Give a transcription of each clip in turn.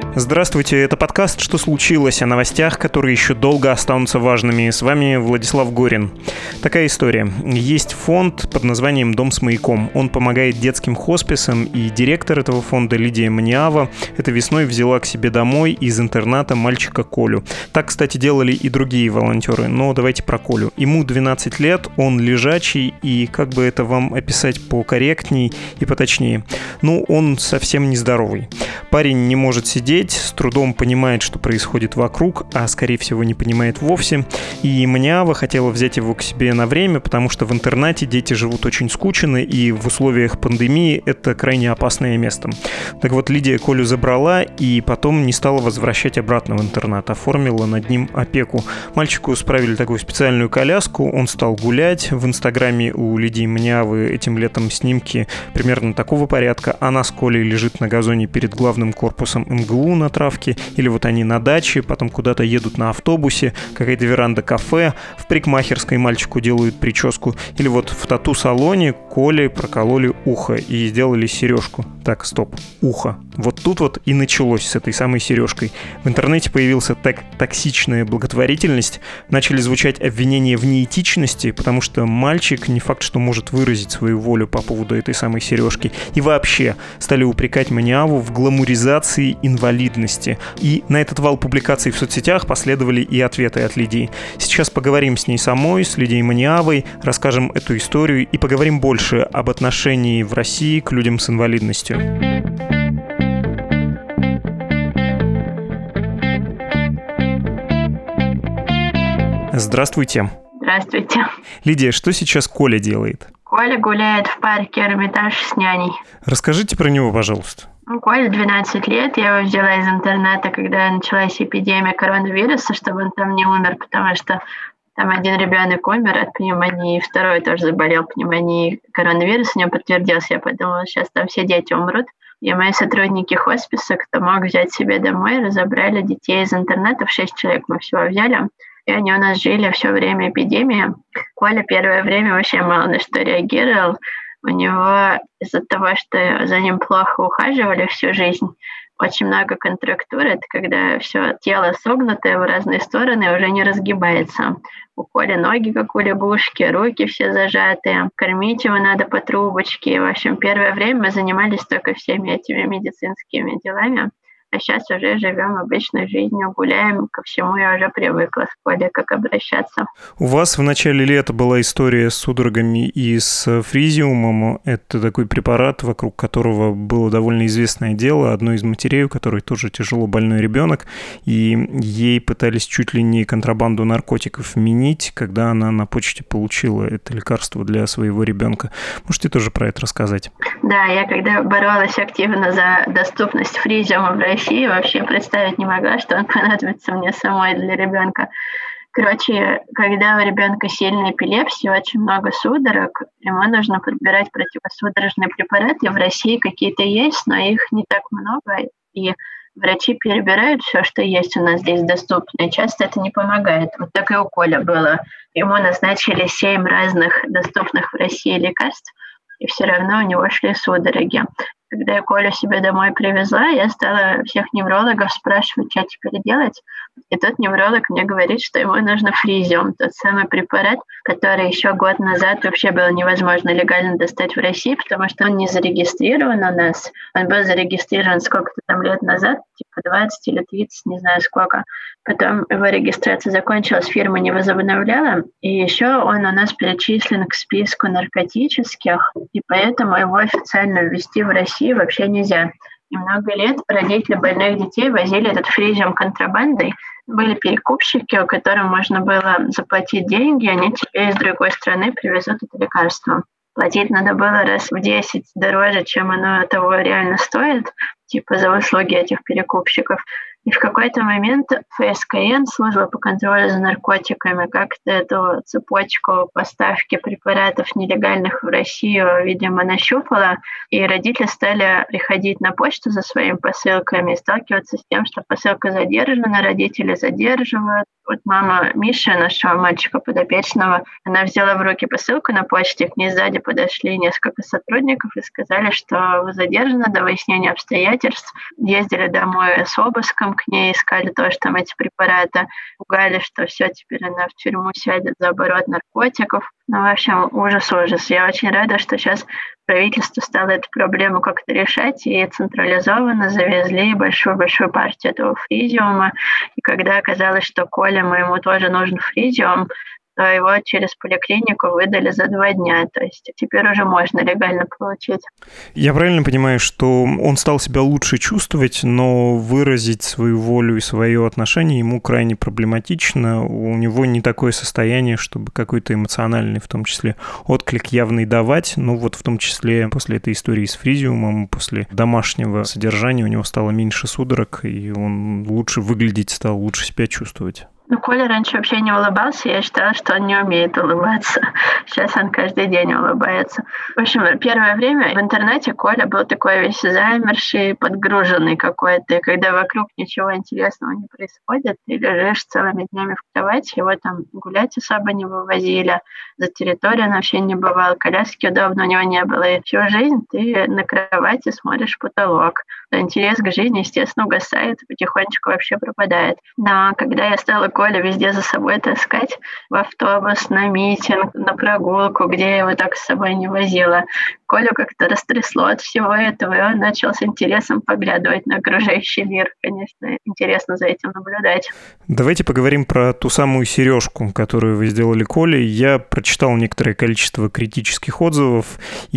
Здравствуйте, это подкаст «Что случилось?» о новостях, которые еще долго останутся важными. С вами Владислав Горин. Такая история. Есть фонд под названием «Дом с маяком». Он помогает детским хосписам, и директор этого фонда Лидия Маниава этой весной взяла к себе домой из интерната мальчика Колю. Так, кстати, делали и другие волонтеры, но давайте про Колю. Ему 12 лет, он лежачий, и как бы это вам описать покорректней и поточнее? Он совсем нездоровый. Парень не может сидеть, с трудом понимает, что происходит вокруг, а скорее всего не понимает вовсе. И Маниава хотела взять его к себе на время, потому что в интернате дети живут очень скучно, и в условиях пандемии это крайне опасное место. Так вот, Лидия Колю забрала и потом не стала возвращать обратно в интернат, оформила над ним опеку. Мальчику справили такую специальную коляску, он стал гулять. В инстаграме у Лидии Маниавы этим летом снимки примерно такого порядка. Она с Колей лежит на газоне перед главным корпусом МГУ на травке, или вот они на даче, потом куда-то едут на автобусе, какая-то веранда кафе, в парикмахерской мальчику делают прическу, или вот в тату-салоне Коле прокололи ухо и сделали сережку. Так, стоп, ухо. Вот тут вот и началось с этой самой сережкой. В интернете появился токсичная благотворительность, начали звучать обвинения в неэтичности, потому что мальчик не факт, что может выразить свою волю по поводу этой самой сережки. И вообще стали упрекать Маниаву в гламуризации инвалидности. И на этот вал публикаций в соцсетях последовали и ответы от Лидии. Сейчас поговорим с ней самой, с Лидией Маниавой, расскажем эту историю и поговорим больше об отношении в России к людям с инвалидностью. Здравствуйте. Здравствуйте. Лидия, что сейчас Коля делает? Коля гуляет в парке Эрмитаж с няней. Расскажите про него, пожалуйста. Коле 12 лет, я его взяла из интерната, когда началась эпидемия коронавируса, чтобы он там не умер, потому что там один ребенок умер от пневмонии, второй тоже заболел пневмонией. Коронавирус у него подтвердился. Я подумала, сейчас там все дети умрут. И мои сотрудники хосписа, кто мог взять себе домой, разобрали детей из интерната. 6 человек мы всего взяли. И они у нас жили все время эпидемии. Коля первое время вообще мало на что реагировал. У него из-за того, что за ним плохо ухаживали всю жизнь, очень много контрактур. Это когда все тело согнутое в разные стороны и уже не разгибается. У Коли ноги, как у лягушки, руки все зажатые. Кормить его надо по трубочке. В общем, первое время мы занимались только всеми этими медицинскими делами. А сейчас уже живем обычной жизнью, гуляем, ко всему я уже привыкла с Колей, как обращаться. У вас в начале лета была история с судорогами и с фризиумом. Это такой препарат, вокруг которого было довольно известное дело. Одной из матерей, у которой тоже тяжело больной ребенок, и ей пытались чуть ли не контрабанду наркотиков вменить, когда она на почте получила это лекарство для своего ребенка. Можете тоже про это рассказать? Да, я когда боролась активно за доступность фризиума в России, вообще представить не могла, что он понадобится мне самой для ребенка. Короче, когда у ребенка сильная эпилепсия, очень много судорог, ему нужно подбирать противосудорожные препараты. В России какие-то есть, но их не так много, и врачи перебирают все, что есть у нас здесь доступно, и часто это не помогает. Вот так и у Коля было. Ему назначили 7 разных доступных в России лекарств, и все равно у него шли судороги. Когда я Колю себе домой привезла, я стала всех неврологов спрашивать, что теперь делать. И тот невролог мне говорит, что ему нужно фризиум, тот самый препарат, который еще год назад вообще было невозможно легально достать в России, потому что он не зарегистрирован у нас. Он был зарегистрирован сколько-то там лет назад, типа 20 или 30, не знаю сколько. Потом его регистрация закончилась, фирма не возобновляла. И еще он у нас перечислен к списку наркотических, и поэтому его официально ввести в Россию вообще нельзя. И много лет родители больных детей возили этот фризиум контрабандой. Были перекупщики, у которых можно было заплатить деньги, они тебе из другой страны привезут это лекарство. Платить надо было раз в 10 дороже, чем оно того реально стоит, типа за услуги этих перекупщиков. И в какой-то момент ФСКН, служба по контролю за наркотиками, как-то эту цепочку поставки препаратов нелегальных в Россию, видимо, нащупала, и родители стали приходить на почту за своими посылками и сталкиваться с тем, что посылка задержана, родители задерживают. Вот мама Миши, нашего мальчика подопечного, она взяла в руки посылку на почте, к ней сзади подошли несколько сотрудников и сказали, что вы задержаны до выяснения обстоятельств. Ездили домой с обыском к ней, искали тоже там эти препараты, пугали, что все, теперь она в тюрьму сядет за оборот наркотиков. Ну, в общем, ужас. Я очень рада, что сейчас правительство стало эту проблему как-то решать и централизованно завезли большую-большую партию этого фризиума. И когда оказалось, что Коле моему тоже нужен фризиум, то его через поликлинику выдали за 2 дня. То есть теперь уже можно легально получить. Я правильно понимаю, что он стал себя лучше чувствовать, но выразить свою волю и свое отношение ему крайне проблематично. У него не такое состояние, чтобы какой-то эмоциональный, в том числе, отклик явный давать. Ну вот в том числе после этой истории с фризиумом, после домашнего содержания у него стало меньше судорог, и он лучше выглядеть стал, лучше себя чувствовать. Ну, Коля раньше вообще не улыбался, я считала, что он не умеет улыбаться. Сейчас он каждый день улыбается. В общем, первое время в интернете Коля был такой весь замерший, подгруженный какой-то. И когда вокруг ничего интересного не происходит, ты лежишь целыми днями в кровати, его там гулять особо не вывозили, за территорию он вообще не бывал, коляски удобно у него не было. И всю жизнь ты на кровати смотришь в потолок. Интерес к жизни, естественно, угасает, потихонечку вообще пропадает. Но когда я стала Коля везде за собой таскать, в автобус, на митинг, на прогулку, где я его так с собой не возила, Колю как-то растрясло от всего этого, и он начал с интересом поглядывать на окружающий мир. Конечно, интересно за этим наблюдать. Давайте поговорим про ту самую сережку, которую вы сделали Коле. Я прочитал некоторое количество критических отзывов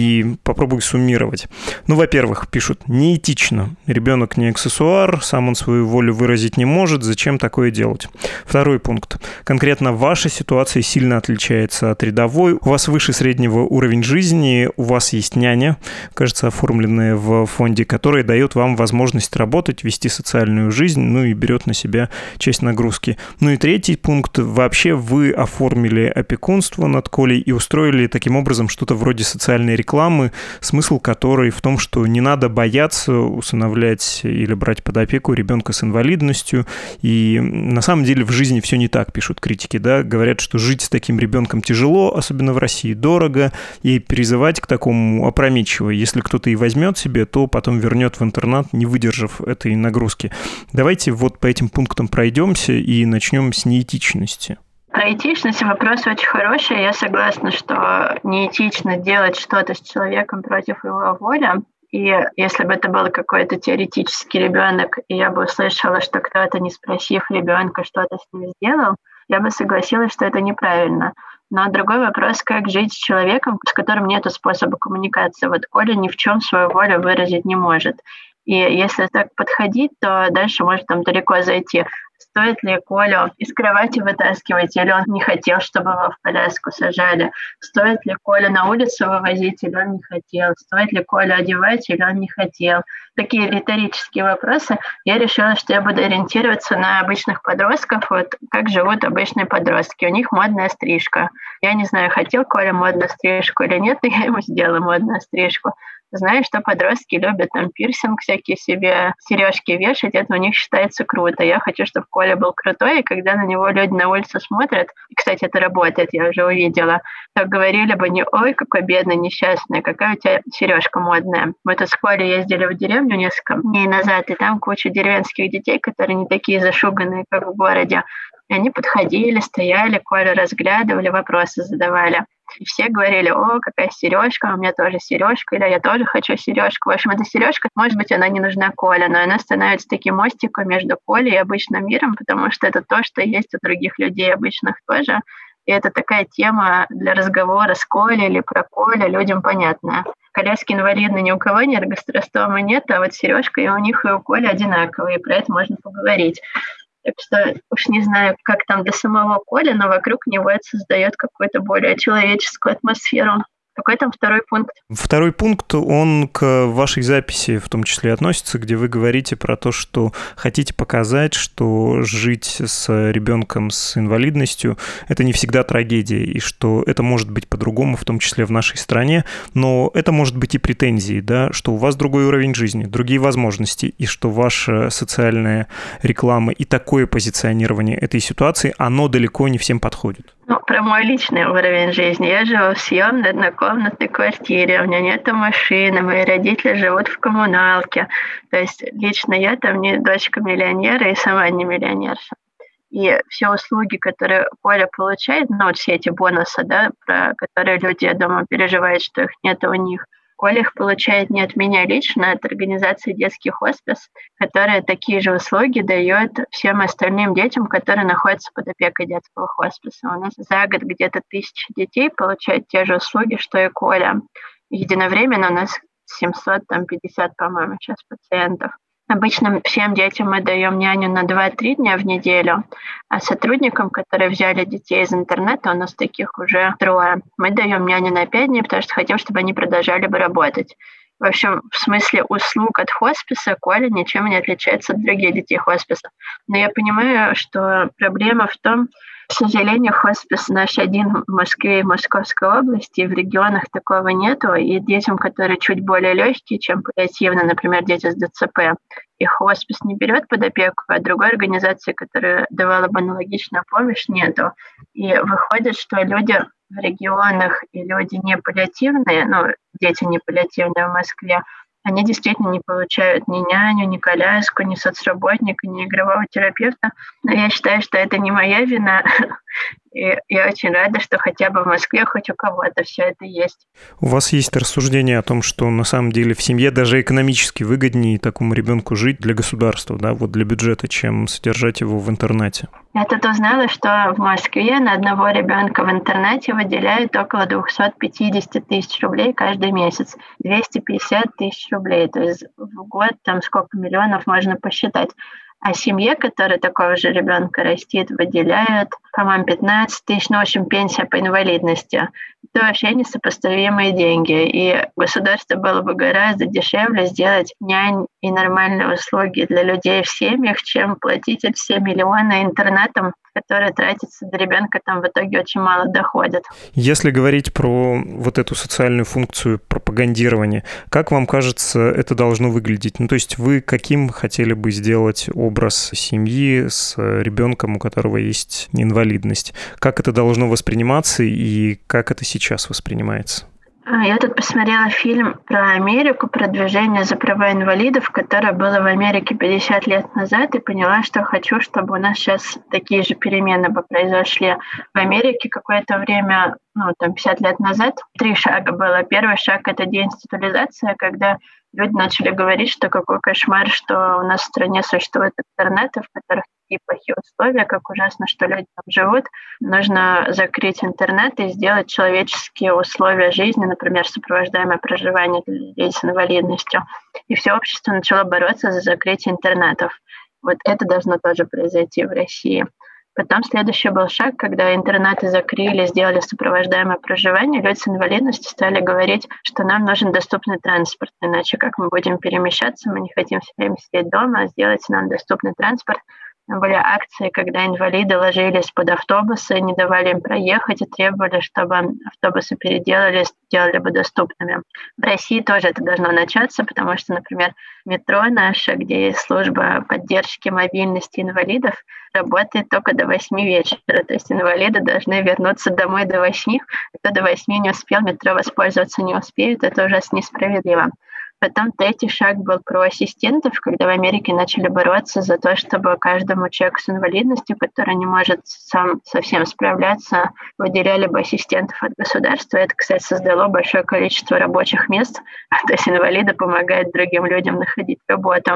и попробую суммировать. Ну, во-первых, пишут: неэтично. Ребенок не аксессуар, сам он свою волю выразить не может, зачем такое делать? Второй пункт. Конкретно ваша ситуация сильно отличается от рядовой. У вас выше среднего уровень жизни, у вас есть няня, кажется, оформленная в фонде, которая дает вам возможность работать, вести социальную жизнь, ну и берет на себя часть нагрузки. Ну и третий пункт. Вообще вы оформили опекунство над Колей и устроили таким образом что-то вроде социальной рекламы, смысл которой в том, что не надо бояться усыновлять или брать под опеку ребенка с инвалидностью. И на самом деле в жизни все не так, пишут критики, да, говорят, что жить с таким ребенком тяжело, особенно в России, дорого, и призывать к такому опрометчиво. Если кто-то и возьмет себе, то потом вернет в интернат, не выдержав этой нагрузки. Давайте вот по этим пунктам пройдемся и начнем с неэтичности. Про этичность вопрос очень хороший. Я согласна, что неэтично делать что-то с человеком против его воли. И если бы это был какой-то теоретический ребенок, и я бы услышала, что кто-то, не спросив ребенка, что-то с ним сделал, я бы согласилась, что это неправильно. Но другой вопрос, как жить с человеком, с которым нет способа коммуникации. Вот Коля ни в чем свою волю выразить не может. И если так подходить, то дальше может там далеко зайти. Стоит ли Колю из кровати вытаскивать, или он не хотел, чтобы его в коляску сажали? Стоит ли Колю на улицу вывозить, или он не хотел? Стоит ли Колю одевать, или он не хотел? Такие риторические вопросы. Я решила, что я буду ориентироваться на обычных подростков, вот как живут обычные подростки. У них модная стрижка. Я не знаю, хотел Коля модную стрижку или нет, но я ему сделала модную стрижку. Знаю, что подростки любят там пирсинг всякие себе, сережки вешать, это у них считается круто. Я хочу, чтобы Коля был крутой, и когда на него люди на улице смотрят, и, кстати, это работает, я уже увидела, так говорили бы не: ой, какой бедный, несчастный, какая у тебя сережка модная. Мы тут с Колей ездили в деревню несколько дней назад, и там куча деревенских детей, которые не такие зашуганные, как в городе. И они подходили, стояли, Колю разглядывали, вопросы задавали. И все говорили: о, какая сережка, у меня тоже сережка, или я тоже хочу сережку. В общем, эта сережка, может быть, она не нужна Коле, но она становится таким мостиком между Колей и обычным миром, потому что это то, что есть у других людей обычных тоже. И это такая тема для разговора с Колей или про Колю людям понятная. Коляски инвалидные ни у кого нет, гастростомы нет, а вот сережка и у них, и у Коли одинаковые, и про это можно поговорить. Так что уж не знаю, как там для самого Коли, но вокруг него это создает какую-то более человеческую атмосферу. Какой там второй пункт? Второй пункт, он к вашей записи в том числе относится, где вы говорите про то, что хотите показать, что жить с ребенком с инвалидностью – это не всегда трагедия, и что это может быть по-другому, в том числе в нашей стране, но это может быть и претензии, да, что у вас другой уровень жизни, другие возможности, и что ваша социальная реклама и такое позиционирование этой ситуации, оно далеко не всем подходит. Ну, про мой личный уровень жизни. Я живу в съемной однокомнатной квартире, у меня нет машины, мои родители живут в коммуналке. То есть лично я там не дочка миллионера и сама не миллионерша. И все услуги, которые Коля получает, ну, вот все эти бонусы, да, про которые люди, я думаю, переживают, что их нет у них, Коля их получает не от меня лично, а от организации «Детский хоспис», которая такие же услуги дает всем остальным детям, которые находятся под опекой детского хосписа. У нас за год где-то 1000 детей получают те же услуги, что и Коля. Единовременно у нас 750, по-моему, сейчас пациентов. Обычно всем детям мы даем няню на 2-3 дня в неделю, а сотрудникам, которые взяли детей из интернета, у нас таких уже 3, мы даем няню на 5 дней, потому что хотим, чтобы они продолжали бы работать. В общем, в смысле услуг от хосписа Коля ничем не отличается от других детей хосписа. Но я понимаю, что проблема в том, к сожалению, хоспис наш один в Москве и в Московской области, в регионах такого нету, и детям, которые чуть более легкие, чем паллиативно, например, дети с ДЦП, их хоспис не берет под опеку, а другой организации, которая давала бы аналогичную помощь, нету. И выходит, что люди в регионах и люди не паллиативные, ну, дети не паллиативные в Москве, они действительно не получают ни няню, ни коляску, ни соцработника, ни игрового терапевта. Но я считаю, что это не моя вина. И я очень рада, что хотя бы в Москве хоть у кого-то все это есть. У вас есть рассуждение о том, что на самом деле в семье даже экономически выгоднее такому ребенку жить для государства, да, вот для бюджета, чем содержать его в интернате? Я тут узнала, что в Москве на одного ребенка в интернате выделяют около 250 тысяч рублей каждый месяц. 250 тысяч рублей. То есть в год там сколько миллионов можно посчитать. А семье, которая такого же ребенка растит, выделяют, по-моему, 15 тысяч, ну, в общем, пенсия по инвалидности. Это вообще несопоставимые деньги. И государство было бы гораздо дешевле сделать нянь и нормальные услуги для людей в семьях, чем платить эти все миллионы интернатам, которые тратятся до ребенка, там в итоге очень мало доходят. Если говорить про вот эту социальную функцию пропагандирования, как вам кажется, это должно выглядеть? Ну, то есть вы каким хотели бы сделать образ семьи с ребенком, у которого есть инвалидность? Как это должно восприниматься и как это сейчас воспринимается? Я тут посмотрела фильм про Америку, про движение за права инвалидов, которое было в Америке 50 лет назад, и поняла, что хочу, чтобы у нас сейчас такие же перемены бы произошли. В Америке какое-то время, 50 лет назад, 3 шага было. Первый шаг – это деинституализация, когда люди начали говорить, что какой кошмар, что у нас в стране существуют интернеты, в которых такие плохие условия, как ужасно, что люди там живут. Нужно закрыть интернет и сделать человеческие условия жизни, например, сопровождаемое проживание для людей с инвалидностью. И все общество начало бороться за закрытие интернетов. Вот это должно тоже произойти в России. Потом следующий был шаг, когда интернаты закрыли, сделали сопровождаемое проживание, люди с инвалидностью стали говорить, что нам нужен доступный транспорт, иначе как мы будем перемещаться, мы не хотим все время сидеть дома, сделайте нам доступный транспорт. Были акции, когда инвалиды ложились под автобусы, не давали им проехать и требовали, чтобы автобусы переделали, сделали бы доступными. В России тоже это должно начаться, потому что, например, метро наше, где есть служба поддержки мобильности инвалидов, работает только до 8 вечера. То есть инвалиды должны вернуться домой до 8. Кто до 8 не успел, метро воспользоваться не успеет. Это ужасно несправедливо. Потом третий шаг был про ассистентов, когда в Америке начали бороться за то, чтобы каждому человеку с инвалидностью, который не может сам совсем справляться, выделяли бы ассистентов от государства. Это, кстати, создало большое количество рабочих мест. То есть инвалиды помогают другим людям находить работу.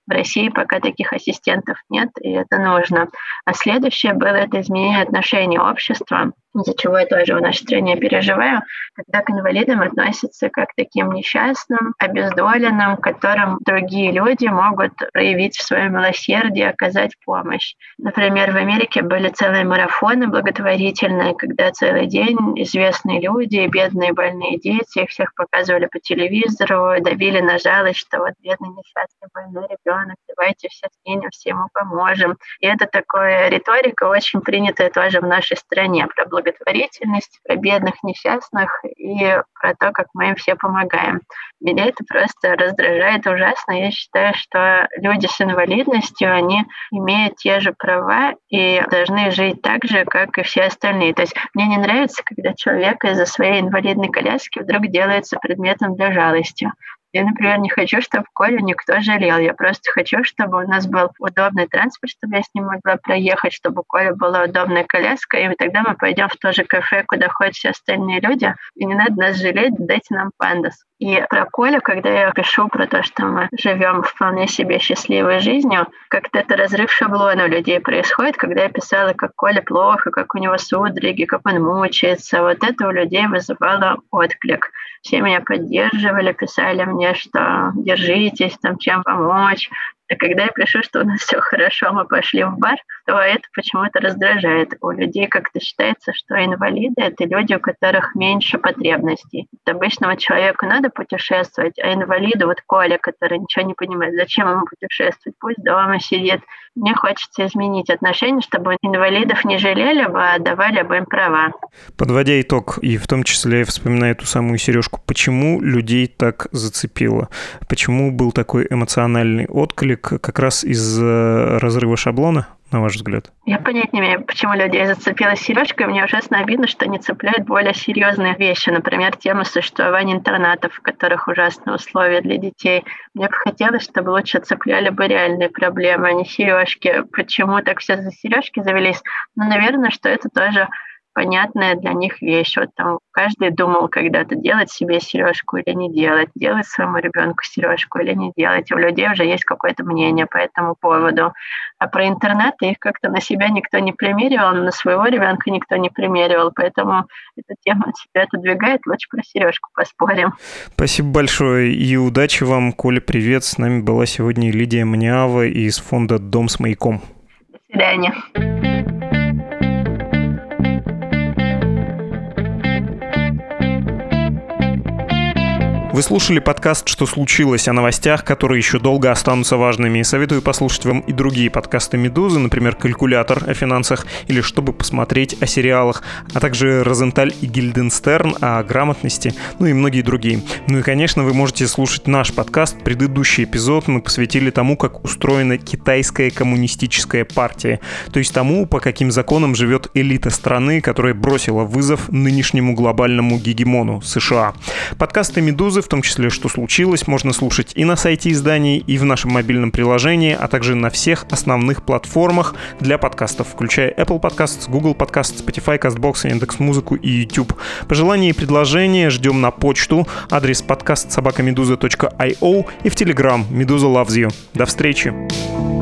В России пока таких ассистентов нет, и это нужно. А следующее было это изменение отношений общества, из-за чего я тоже в нашей стране переживаю, когда к инвалидам относятся как к таким несчастным, обездоленным, которым другие люди могут проявить свое милосердие, оказать помощь. Например, в Америке были целые марафоны благотворительные, когда целый день известные люди, бедные больные дети, их всех показывали по телевизору, давили на жалость, что вот бедный несчастный больной ребенок, давайте все скинемся, ему поможем. И это такая риторика, очень принятая тоже в нашей стране, про благотворительность, про бедных несчастных и про то, как мы им все помогаем. Меня это просто раздражает ужасно. Я считаю, что люди с инвалидностью, они имеют те же права и должны жить так же, как и все остальные. То есть мне не нравится, когда человек из-за своей инвалидной коляски вдруг делается предметом для жалости. Я, например, не хочу, чтобы Колю никто жалел. Я просто хочу, чтобы у нас был удобный транспорт, чтобы я с ним могла проехать, чтобы у Коли была удобная коляска, и тогда мы пойдем в то же кафе, куда ходят все остальные люди, и не надо нас жалеть, дайте нам пандус. И про Колю, когда я пишу про то, что мы живем вполне себе счастливой жизнью, как-то это разрыв шаблона у людей происходит, когда я писала, как Коля плохо, как у него судороги, как он мучается. Вот это у людей вызывало отклик. Все меня поддерживали, писали мне, что держитесь, там, чем помочь. А когда я пишу, что у нас все хорошо, мы пошли в бар, то это почему-то раздражает. У людей как-то считается, что инвалиды — это люди, у которых меньше потребностей. Обычному человеку надо путешествовать, а инвалиду, вот Коля, который ничего не понимает, зачем ему путешествовать, пусть дома сидит. Мне хочется изменить отношение, чтобы инвалидов не жалели бы, а давали бы им права. Подводя итог, и в том числе вспоминая ту самую сережку, почему людей так зацепило? Почему был такой эмоциональный отклик как раз из-за разрыва шаблона, на ваш взгляд? Я понять не имею, почему людей зацепила сережка, и мне ужасно обидно, что не цепляют более серьезные вещи, например, тему существования интернатов, в которых ужасные условия для детей. Мне бы хотелось, чтобы лучше цепляли бы реальные проблемы, а не сережки. Почему так все за сережки завелись? Ну, наверное, что это тоже понятная для них вещь. Вот там каждый думал когда-то, делать себе сережку или не делать, делать своему ребенку сережку или не делать. И у людей уже есть какое-то мнение по этому поводу. А про интернеты их как-то на себя никто не примеривал, на своего ребенка никто не примеривал, поэтому эта тема от себя отодвигает. Лучше про сережку поспорим. Спасибо большое и удачи вам, Коля, привет. С нами была сегодня Лидия Маниава из фонда «Дом с маяком». До свидания. Вы слушали подкаст «Что случилось?» о новостях, которые еще долго останутся важными. Советую послушать вам и другие подкасты «Медузы», например, «Калькулятор» о финансах или «Чтобы посмотреть» о сериалах, а также «Розенталь и Гильденстерн» о грамотности, ну и многие другие. Ну и, конечно, вы можете слушать наш подкаст. Предыдущий эпизод мы посвятили тому, как устроена китайская коммунистическая партия, то есть тому, по каким законам живет элита страны, которая бросила вызов нынешнему глобальному гегемону США. Подкасты «Медузы», в том числе «Что случилось?», можно слушать и на сайте изданий, и в нашем мобильном приложении, а также на всех основных платформах для подкастов, включая Apple Podcasts, Google Podcasts, Spotify, CastBox, Яндекс.Музыку и YouTube. Пожелания и предложения ждем на почту, адрес подкаст@meduza.io и в Telegram Meduza Loves You. До встречи!